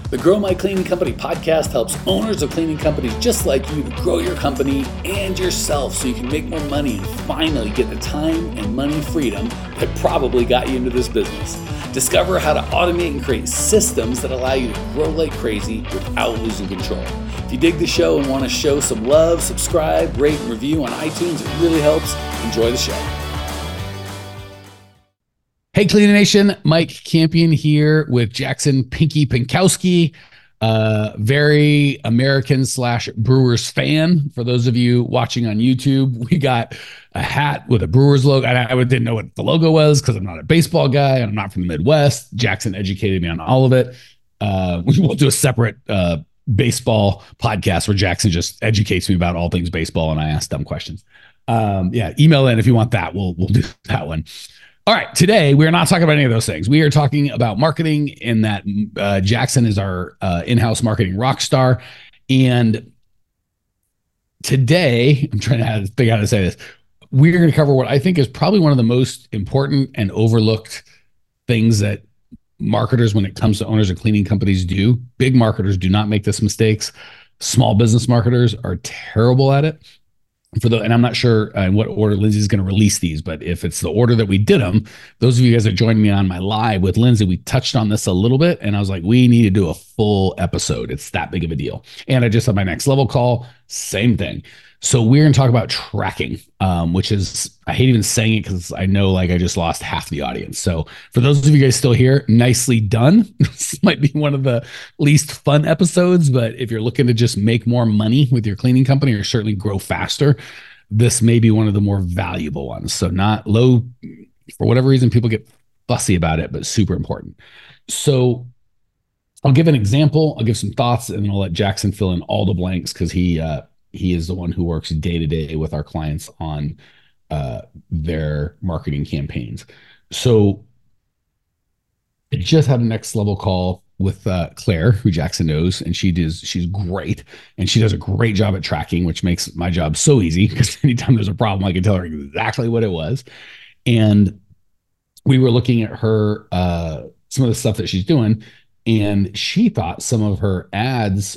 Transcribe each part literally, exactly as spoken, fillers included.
The Grow My Cleaning Company podcast helps owners of cleaning companies just like you to grow your company and yourself so you can make more money and finally get the time and money freedom that probably got you into this business. Discover how to automate and create systems that allow you to grow like crazy without losing control. If you dig the show and want to show some love, subscribe, rate, and review on iTunes. It really helps. Enjoy the show. Hey, Cleaning Nation, Mike Campion here with Jackson Pinky Pinkowski, uh, very American slash Brewers fan. For those of you watching on YouTube, we got a hat with a Brewers logo. I, I didn't know what the logo was because I'm not a baseball guy and I'm not from the Midwest. Jackson educated me on all of it. Uh, we will do a separate uh, baseball podcast where Jackson just educates me about all things baseball and I ask dumb questions. Um, yeah, email in if you want that. We'll we'll do that one. All right, today we are not talking about any of those things. We are talking about marketing, and that uh, Jackson is our uh, in-house marketing rock star. And today, I'm trying to have, figure out how to say this. We're going to cover what I think is probably one of the most important and overlooked things that marketers, when it comes to owners of cleaning companies, do. Big marketers do not make this mistakes. Small business marketers are terrible at it. For the, and I'm not sure uh, in what order Lindsay's going to release these, but if it's the order that we did them, those of you guys that joined me on my live with Lindsay, we touched on this a little bit, and I was like, we need to do a full episode. It's that big of a deal. And I just had my next level call, same thing. So we're going to talk about tracking, um, which is, I hate even saying it because I know like I just lost half the audience. So for those of you guys still here, nicely done. This might be one of the least fun episodes, but if you're looking to just make more money with your cleaning company or certainly grow faster, this may be one of the more valuable ones. So not low, for whatever reason, people get fussy about it, but super important. So I'll give an example. I'll give some thoughts, and then I'll let Jackson fill in all the blanks because he, uh, He is the one who works day to day with our clients on uh, their marketing campaigns. So I just had a next level call with uh, Claire, who Jackson knows, and she does. She's great, and she does a great job at tracking, which makes my job so easy because anytime there's a problem, I can tell her exactly what it was. And we were looking at her uh, some of the stuff that she's doing, and she thought some of her ads,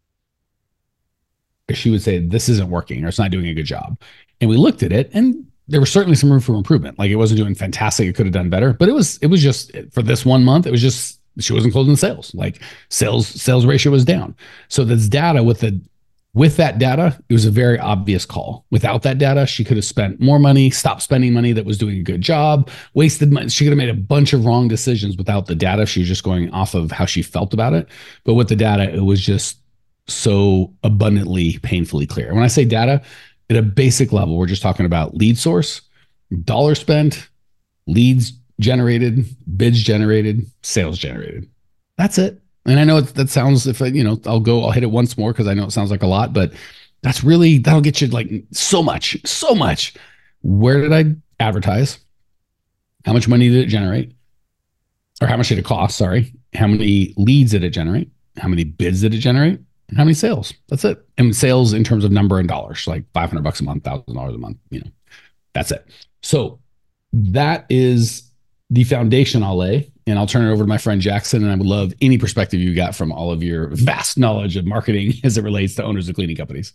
she would say, this isn't working or it's not doing a good job. And we looked at it and there was certainly some room for improvement. Like it wasn't doing fantastic. It could have done better, but it was, it was just for this one month, it was just, she wasn't closing sales. Like sales, sales ratio was down. So this data with the, with that data, it was a very obvious call. Without that data, she could have spent more money, stopped spending money that was doing a good job, wasted money. She could have made a bunch of wrong decisions without the data. She was just going off of how she felt about it. But with the data, it was just so abundantly, painfully clear. When I say data, at a basic level, we're just talking about lead source, dollar spent, leads generated, bids generated, sales generated. That's it. And I know it, that sounds, if I, you know, I'll go, I'll hit it once more because I know it sounds like a lot, but that's really, that'll get you like so much, so much. Where did I advertise? How much money did it generate? Or how much did it cost? Sorry. How many leads did it generate? How many bids did it generate? And how many sales? That's it. And sales in terms of number and dollars, like five hundred bucks a month, one thousand dollars a month, you know, that's it. So that is the foundation I'll lay, and I'll turn it over to my friend Jackson. And I would love any perspective you got from all of your vast knowledge of marketing as it relates to owners of cleaning companies.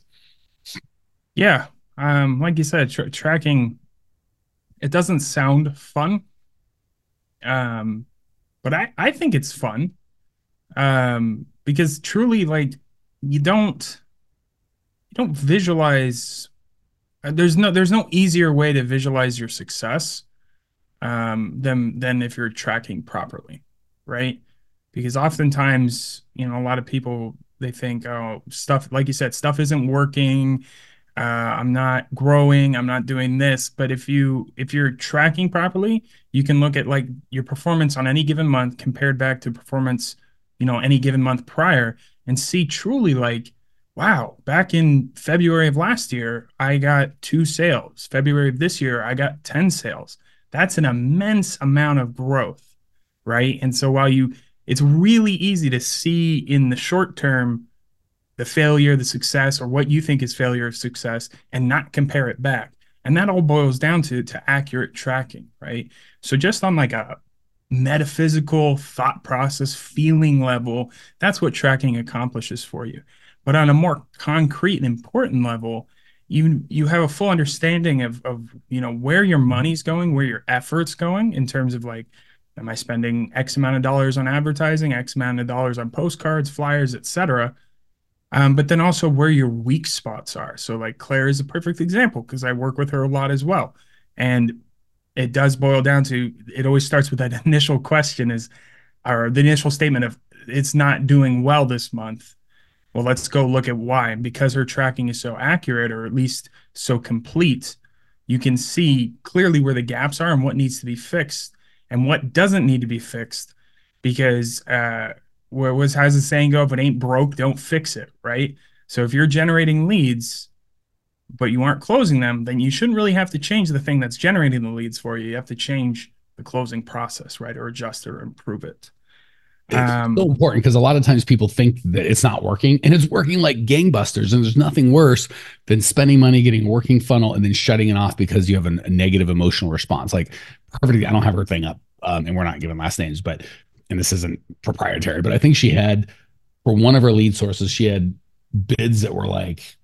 Yeah. Um, like you said, tra- tracking, it doesn't sound fun. Um, but I, I think it's fun. Um, because truly, like, you don't you don't visualize, there's no there's no easier way to visualize your success um than than if you're tracking properly, right? Because oftentimes, you know, a lot of people, they think, oh, stuff, like you said, stuff isn't working, uh I'm not growing, I'm not doing this. But if you if you're tracking properly, you can look at like your performance on any given month compared back to performance, you know, any given month prior, and see truly like, wow, back in February of last year, I got two sales. February of this year, I got ten sales. That's an immense amount of growth, right? And so while you, it's really easy to see in the short term the failure, the success, or what you think is failure or success, and not compare it back. And that all boils down to to accurate tracking, right? So just on like a metaphysical thought process, feeling level. That's what tracking accomplishes for you. But on a more concrete and important level, you you have a full understanding of of you know where your money's going, where your effort's going in terms of like, am I spending X amount of dollars on advertising, X amount of dollars on postcards, flyers, et cetera. Um, but then also where your weak spots are. So like Claire is a perfect example because I work with her a lot as well. And it does boil down to, it always starts with that initial question is, or the initial statement of it's not doing well this month. Well, let's go look at why. And because her tracking is so accurate, or at least so complete, you can see clearly where the gaps are and what needs to be fixed and what doesn't need to be fixed. Because uh, what was, how's the saying go? If it ain't broke, don't fix it, right? So if you're generating leads, but you aren't closing them, then you shouldn't really have to change the thing that's generating the leads for you. You have to change the closing process, right? Or adjust or improve it. Um, it's so important because a lot of times people think that it's not working, and it's working like gangbusters. And there's nothing worse than spending money, getting a working funnel, and then shutting it off because you have a, a negative emotional response. Like, perfectly, I don't have her thing up, um, and we're not giving last names, but, and this isn't proprietary, but I think she had, for one of her lead sources, she had bids that were like,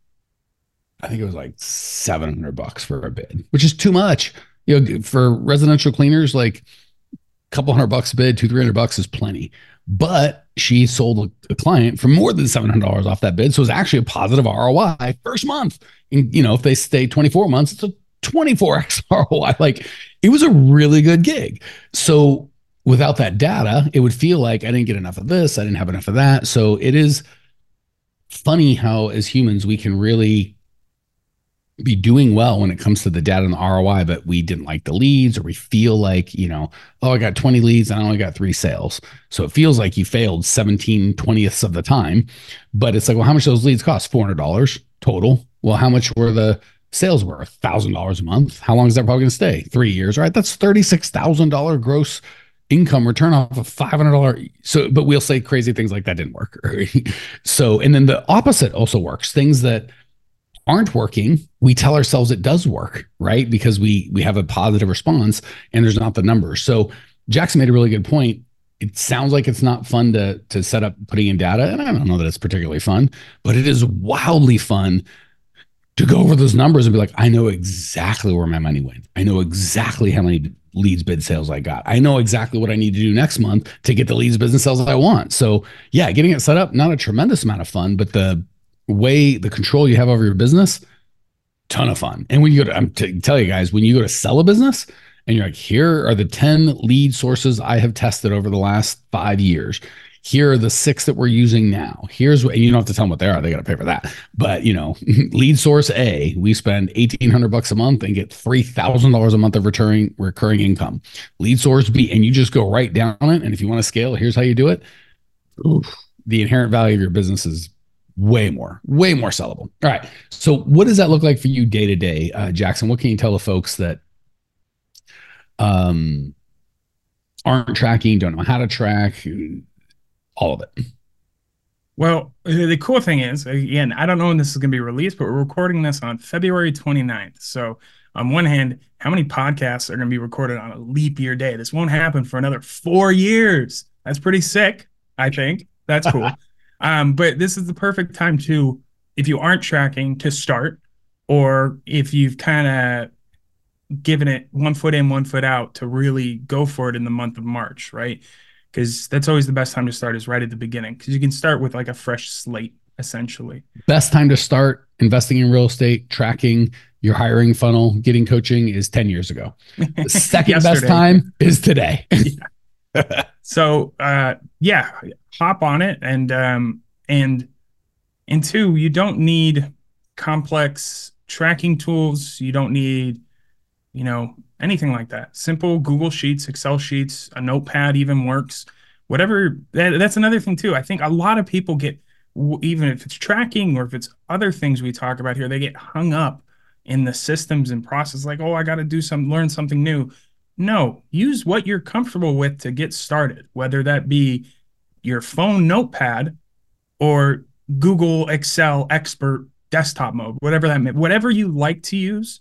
I think it was like seven hundred bucks for a bid, which is too much. You know, for residential cleaners, like a couple hundred bucks a bid, two, three hundred bucks is plenty. But she sold a client for more than seven hundred dollars off that bid. So it was actually a positive R O I first month. And, you know, if they stay twenty-four months, it's a twenty-four X R O I. Like, it was a really good gig. So without that data, it would feel like I didn't get enough of this, I didn't have enough of that. So it is funny how, as humans, we can really be doing well when it comes to the data and the R O I, but we didn't like the leads, or we feel like, you know, oh, I got twenty leads and I only got three sales. So it feels like you failed seventeen twentieths of the time, but it's like, well, how much those leads cost? four hundred dollars total. Well, how much were the sales worth? one thousand dollars a month. How long is that probably going to stay? Three years, right? That's thirty-six thousand dollars gross income return off of five hundred dollars. So, but we'll say crazy things like that didn't work. Right? So, and then the opposite also works. Things that aren't working, we tell ourselves it does work, right? Because we we have a positive response and there's not the numbers. So Jackson made a really good point. It sounds like it's not fun to to set up putting in data, and I don't know that it's particularly fun, but it is wildly fun to go over those numbers and be like, I know exactly where my money went. I know exactly how many leads, bid, sales I got. I know exactly what I need to do next month to get the leads, business, sales that I want. So yeah, getting it set up, not a tremendous amount of fun, but the way, the control you have over your business, ton of fun. And when you go to, I'm t- tell you guys, when you go to sell a business and you're like, here are the ten lead sources I have tested over the last five years. Here are the six that we're using now. Here's what, and you don't have to tell them what they are. They got to pay for that. But, you know, lead source A, we spend eighteen hundred bucks a month and get three thousand dollars a month of recurring, recurring income. Lead source B, and you just go right down it. And if you want to scale, here's how you do it. Oof, the inherent value of your business is way more, way more sellable. All right. So what does that look like for you day to day, uh, Jackson? What can you tell the folks that um, aren't tracking, don't know how to track, all of it? Well, the cool thing is, again, I don't know when this is going to be released, but we're recording this on February twenty-ninth. So on one hand, how many podcasts are going to be recorded on a leap year day? This won't happen for another four years. That's pretty sick, I think. That's cool. Um, but this is the perfect time to, if you aren't tracking, to start, or if you've kind of given it one foot in, one foot out, to really go for it in the month of March, right? Because that's always the best time to start, is right at the beginning, because you can start with like a fresh slate, essentially. Best time to start investing in real estate, tracking your hiring funnel, getting coaching is ten years ago. The second best time is today. Yeah. So, uh, yeah, hop on it. And, um, and, and two, you don't need complex tracking tools. You don't need, you know, anything like that. Simple Google Sheets, Excel sheets, a notepad even works. Whatever. That, that's another thing too. I think a lot of people get, even if it's tracking or if it's other things we talk about here, they get hung up in the systems and process. Like, oh, I got to do some, learn something new. No, use what you're comfortable with to get started, whether that be your phone notepad or Google Excel expert desktop mode, whatever that means, whatever you like to use,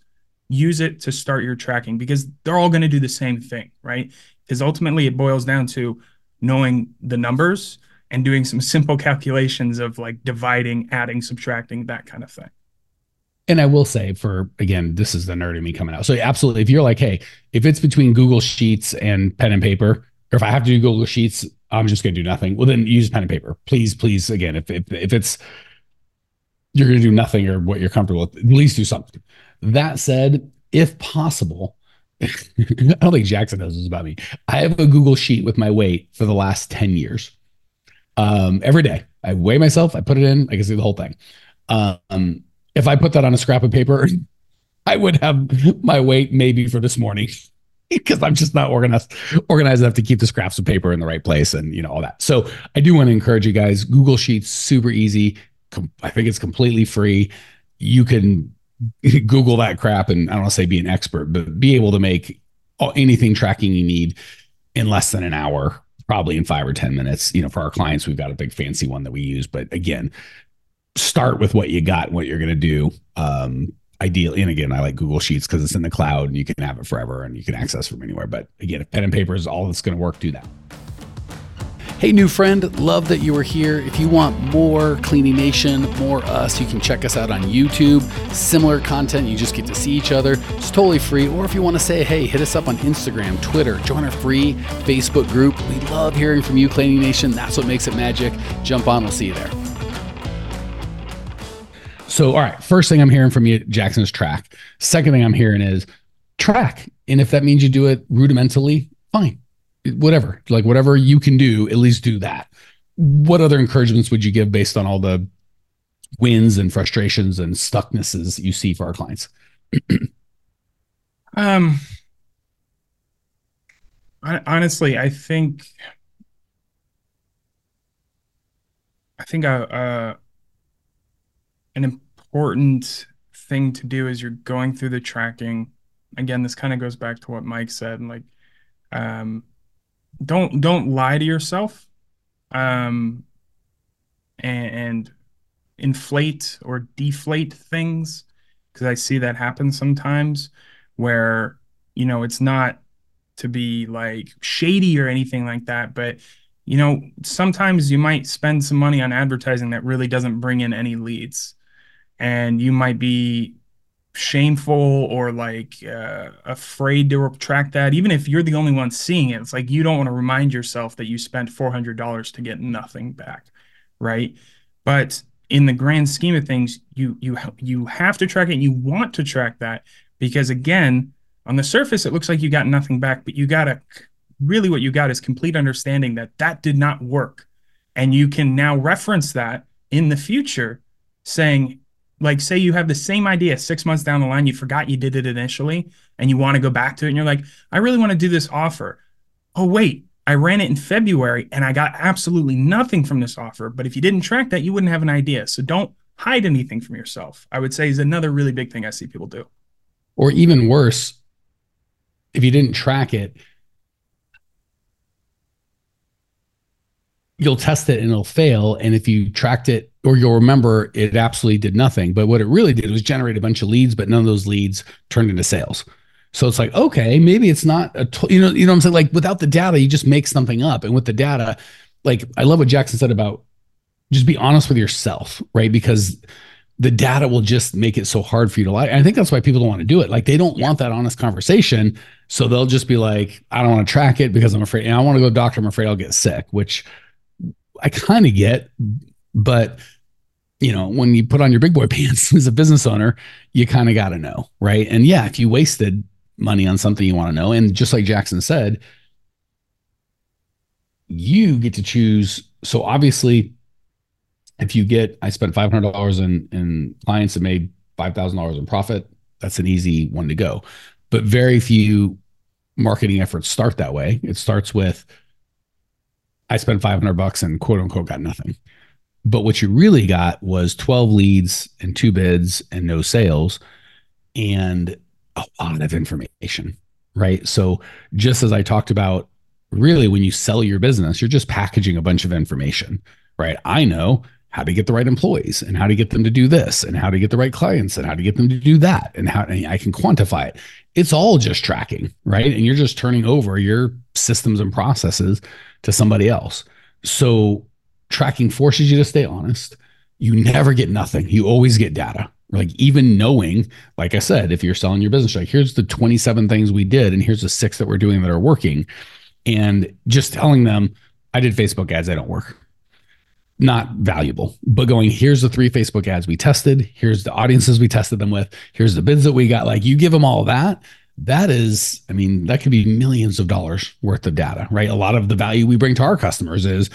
use it to start your tracking, because they're all going to do the same thing, right? Because ultimately it boils down to knowing the numbers and doing some simple calculations of like dividing, adding, subtracting, that kind of thing. And I will say, for again, this is the nerd in me coming out. So absolutely, if you're like, hey, if it's between Google Sheets and pen and paper, or if I have to do Google Sheets, I'm just going to do nothing. Well, then use pen and paper, please, please. Again, if if, if it's you're going to do nothing or what you're comfortable with, at least do something. That said, if possible, I don't think Jackson knows this about me. I have a Google Sheet with my weight for the last ten years. Um, every day, I weigh myself, I put it in, I can see the whole thing. Um, if I put that on a scrap of paper, I would have my weight maybe for this morning because I'm just not organized organized enough to keep the scraps of paper in the right place and you know all that. So I do want to encourage you guys. Google Sheets, super easy. Com- I think it's completely free. You can Google that crap, and I don't want to say be an expert, but be able to make all, anything tracking you need in less than an hour, probably in five or ten minutes. You know, for our clients, we've got a big fancy one that we use, but again, start with what you got, what you're going to do. Um, ideally, and again, I like Google Sheets because it's in the cloud and you can have it forever and you can access from anywhere. But again, if pen and paper is all that's going to work, do that. Hey, new friend, love that you were here. If you want more Cleaning Nation, more us, you can check us out on YouTube. Similar content, you just get to see each other. It's totally free. Or if you want to say, hey, hit us up on Instagram, Twitter, join our free Facebook group. We love hearing from you, Cleaning Nation. That's what makes it magic. Jump on, we'll see you there. So, all right, first thing I'm hearing from you, Jackson, is track. Second thing I'm hearing is track. And if that means you do it rudimentally, fine. Whatever, like whatever you can do, at least do that. What other encouragements would you give based on all the wins and frustrations and stucknesses you see for our clients? um, I, honestly, I think, I think a, uh, an important thing to do as you're going through the tracking. Again, this kind of goes back to what Mike said, and like, um, don't don't lie to yourself, um, and, and inflate or deflate things, because I see that happen sometimes, where you know it's not to be like shady or anything like that, but you know sometimes you might spend some money on advertising that really doesn't bring in any leads, and you might be shameful or like uh, afraid to retract that, even if you're the only one seeing it. It's like you don't want to remind yourself that you spent four hundred dollars to get nothing back, right? But in the grand scheme of things, you you you have to track it, and you want to track that, because again, on the surface it looks like you got nothing back, but you gotta really, what you got is complete understanding that that did not work, and you can now reference that in the future, saying, like, say you have the same idea six months down the line, you forgot you did it initially, and you want to go back to it, and you're like, I really want to do this offer. Oh, wait, I ran it in February, and I got absolutely nothing from this offer. But if you didn't track that, you wouldn't have an idea. So don't hide anything from yourself, I would say, is another really big thing I see people do. Or even worse, if you didn't track it, you'll test it and it'll fail. And if you tracked it, or you'll remember it absolutely did nothing. But what it really did was generate a bunch of leads, but none of those leads turned into sales. So it's like, okay, maybe it's not a, to- you know, you know what I'm saying? Like without the data, you just make something up. And with the data, like I love what Jackson said about just be honest with yourself, right? Because the data will just make it so hard for you to lie. And I think that's why people don't want to do it. Like they don't yeah. want that honest conversation. So they'll just be like, I don't want to track it because I'm afraid, and I want to go to the doctor. I'm afraid I'll get sick, which I kind of get, but you know, when you put on your big boy pants as a business owner, you kind of got to know, right? And yeah, if you wasted money on something, you want to know. And just like Jackson said, you get to choose. So obviously, if you get, I spent five hundred dollars in, in clients that made five thousand dollars in profit, that's an easy one to go. But very few marketing efforts start that way. It starts with, I spent five hundred bucks and quote unquote got nothing. But what you really got was twelve leads and two bids and no sales and a lot of information, right? So just as I talked about, really when you sell your business, you're just packaging a bunch of information, right? I know how to get the right employees and how to get them to do this and how to get the right clients and how to get them to do that and how and I can quantify it. It's all just tracking, right? And you're just turning over your systems and processes to somebody else. So tracking forces you to stay honest. You never get nothing. You always get data. Like even knowing, like I said, if you're selling your business, like here's the twenty-seven things we did and here's the six that we're doing that are working. And just telling them, I did Facebook ads, they don't work. Not valuable, but going, here's the three Facebook ads we tested. Here's the audiences we tested them with. Here's the bids that we got. Like you give them all that. That is, I mean, that could be millions of dollars worth of data, right? A lot of the value we bring to our customers is,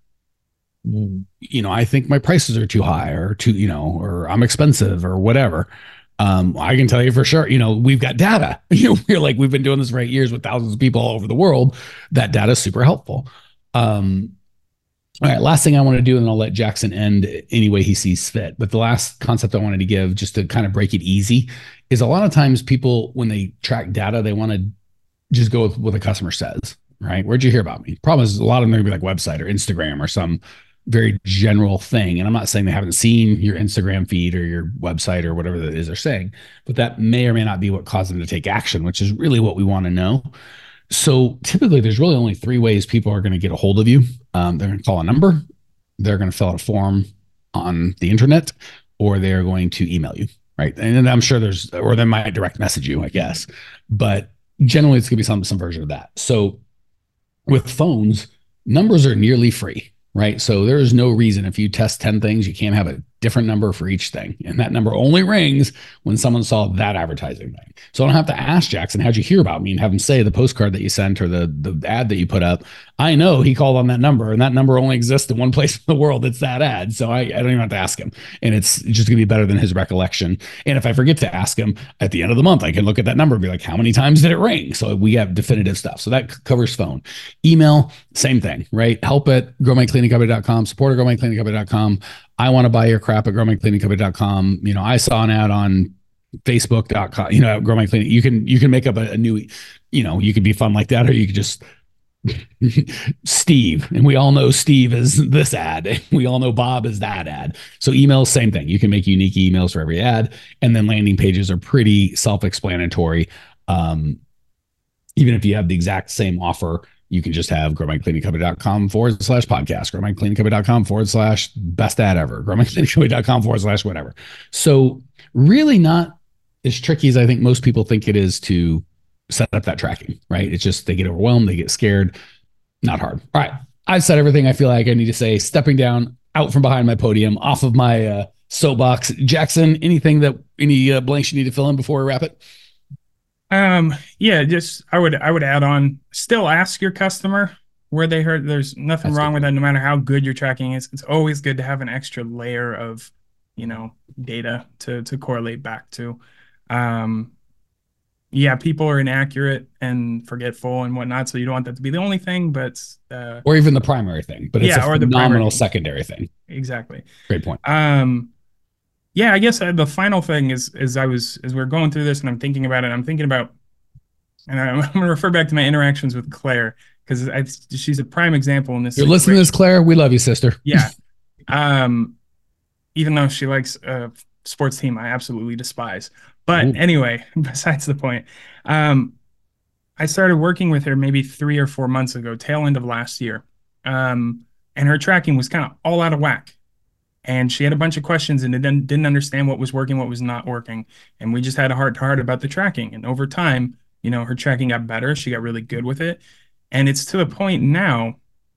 you know, I think my prices are too high or too, you know, or I'm expensive or whatever. Um, I can tell you for sure, you know, we've got data. You know, we're like, we've been doing this for eight years with thousands of people all over the world. That data is super helpful. Um, all right, last thing I want to do, and I'll let Jackson end any way he sees fit. But the last concept I wanted to give, just to kind of break it easy, is a lot of times people, when they track data, they want to just go with what the customer says, right? Where'd you hear about me? Problem is, a lot of them are going to be like website or Instagram or some very general thing. And I'm not saying they haven't seen your Instagram feed or your website or whatever that is they're saying, but that may or may not be what caused them to take action, which is really what we want to know. So typically there's really only three ways people are going to get a hold of you. Um, they're going to call a number, they're going to fill out a form on the internet, or they're going to email you, right? And I'm sure there's, or they might direct message you, I guess, but generally it's going to be some, some version of that. So with phones, numbers are nearly free, right? So there is no reason if you test ten things, you can't have a different number for each thing. And that number only rings when someone saw that advertising thing. So I don't have to ask Jackson, how'd you hear about me? And have him say the postcard that you sent or the, the ad that you put up. I know he called on that number, and that number only exists in one place in the world. It's that ad. So I, I don't even have to ask him. And it's just going to be better than his recollection. And if I forget to ask him at the end of the month, I can look at that number and be like, how many times did it ring? So we have definitive stuff. So that c- covers phone. Email, same thing, right? Help at grow my cleaning company dot com, support at grow my cleaning company dot com. I want to buy your crap at grow my cleaning company dot com. You know, I saw an ad on facebook dot com, you know, Grow My Cleaning. You can, you can make up a, a new, you know, you could be fun like that, or you could just Steve. And we all know Steve is this ad. We all know Bob is that ad. So emails, same thing. You can make unique emails for every ad. And then landing pages are pretty self-explanatory. Um, even if you have the exact same offer, you can just have grow my cleaning company dot com forward slash podcast, grow my cleaning company dot com forward slash best ad ever, grow my cleaning company dot com forward slash whatever. So really not as tricky as I think most people think it is to set up that tracking, right? It's just, they get overwhelmed, they get scared. Not hard. All right. I've said everything I feel like I need to say. Stepping down, out from behind my podium, off of my uh, soapbox. Jackson, anything that, any uh, blanks you need to fill in before we wrap it? Um, yeah, just I would I would add on, still ask your customer where they heard. There's nothing That's wrong good. with that, no matter how good your tracking is. It's always good to have an extra layer of, you know, data to to correlate back to. Um, yeah, people are inaccurate and forgetful and whatnot, so you don't want that to be the only thing, but uh, or even the primary thing, but it's yeah, a or the phenomenal primary secondary thing. Exactly. Great point. Um, yeah, I guess uh, the final thing is, is I was, as we're going through this and I'm thinking about it, I'm thinking about, and I'm, I'm going to refer back to my interactions with Claire, because she's a prime example in this. You're situation. listening to this, Claire. We love you, sister. Yeah. Um, even though she likes a sports team I absolutely despise. But Ooh. Anyway, besides the point, um, I started working with her maybe three or four months ago, tail end of last year. Um, and her tracking was kind of all out of whack. And she had a bunch of questions and didn't, didn't understand what was working, what was not working. And we just had a heart to heart about the tracking. And over time, you know, her tracking got better. She got really good with it. And it's to the point now,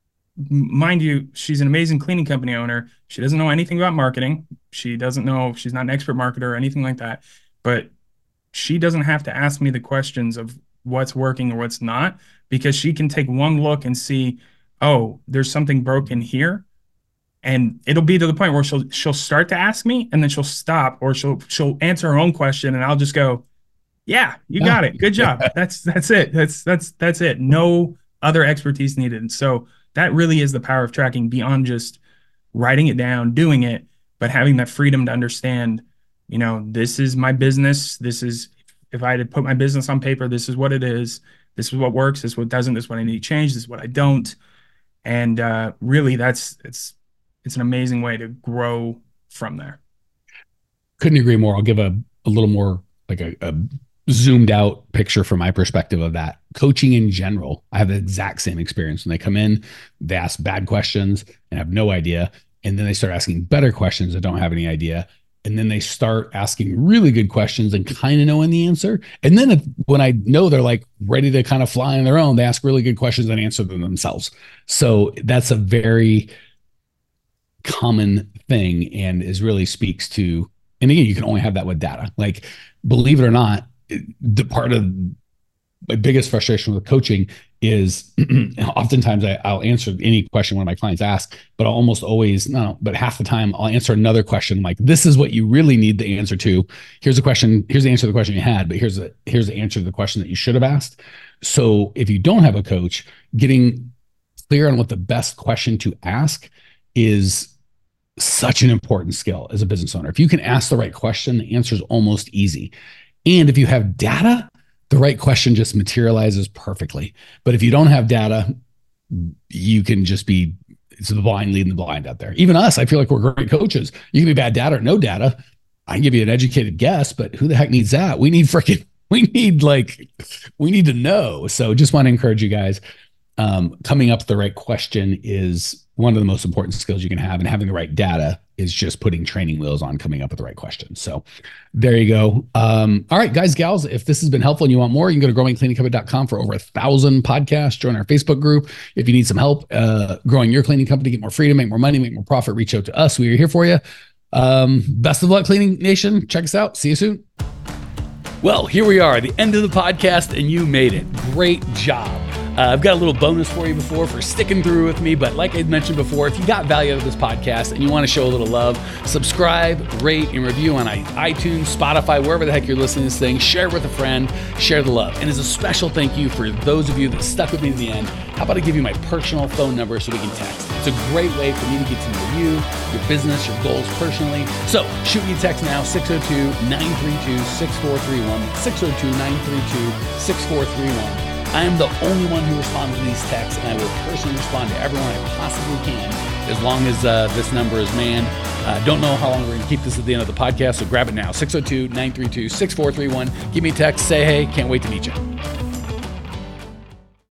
mind you, she's an amazing cleaning company owner. She doesn't know anything about marketing. She doesn't know, she's not an expert marketer or anything like that. But she doesn't have to ask me the questions of what's working or what's not, because she can take one look and see, oh, there's something broken here. And it'll be to the point where she'll she'll start to ask me, and then she'll stop, or she'll she'll answer her own question, and I'll just go, "Yeah, you got it. Good job. That's that's it. That's that's that's it. No other expertise needed." So that really is the power of tracking, beyond just writing it down, doing it, but having that freedom to understand, you know, this is my business. This is, if I had to put my business on paper, this is what it is. This is what works. This is what doesn't. This is what I need to change. This is what I don't. And uh, really, that's it's. it's an amazing way to grow from there. Couldn't agree more. I'll give a, a little more like a, a zoomed out picture from my perspective of that. Coaching in general, I have the exact same experience. When they come in, they ask bad questions and have no idea. And then they start asking better questions that don't have any idea. And then they start asking really good questions and kind of knowing the answer. And then if, when I know they're like ready to kind of fly on their own, they ask really good questions and answer them themselves. So that's a very common thing and is really speaks to, and again, you can only have that with data. Like, believe it or not, the part of my biggest frustration with coaching is oftentimes I, I'll answer any question one of my clients asks, but I'll almost always, no, but half the time I'll answer another question like, this is what you really need the answer to. Here's a question, here's the answer to the question you had, but here's the, here's the answer to the question that you should have asked. So if you don't have a coach, getting clear on what the best question to ask is such an important skill as a business owner. If you can ask the right question, the answer is almost easy. And if you have data, the right question just materializes perfectly. But if you don't have data, you can just be, it's the blind leading the blind out there. Even us, I feel like we're great coaches. You can be bad data or no data. I can give you an educated guess, but who the heck needs that? We need freaking, we need like, we need to know. So just want to encourage you guys. Um, coming up with the right question is one of the most important skills you can have, and having the right data is just putting training wheels on coming up with the right questions. So there you go. Um, all right, guys, gals, if this has been helpful and you want more, you can go to growing cleaning company dot com for over a thousand podcasts. Join our Facebook group. If you need some help uh, growing your cleaning company, get more freedom, make more money, make more profit, reach out to us. We are here for you. Um, best of luck, Cleaning Nation. Check us out. See you soon. Well, here we are, the end of the podcast, and you made it. Great job. Uh, I've got a little bonus for you before for sticking through with me, but like I mentioned before, if you got value out of this podcast and you want to show a little love, subscribe, rate, and review on iTunes, Spotify, wherever the heck you're listening to this thing. Share it with a friend, share the love. And as a special thank you for those of you that stuck with me to the end, how about I give you my personal phone number so we can text? It's a great way for me to get to know you, your business, your goals personally. So shoot me a text now, six oh two, nine three two, six four three one, six oh two, nine three two, six four three one. I am the only one who responds to these texts, and I will personally respond to everyone I possibly can as long as uh, this number is manned. Uh, don't know how long we're going to keep this at the end of the podcast, so grab it now, six oh two, nine three two, six four three one. Give me a text, say hey, can't wait to meet you.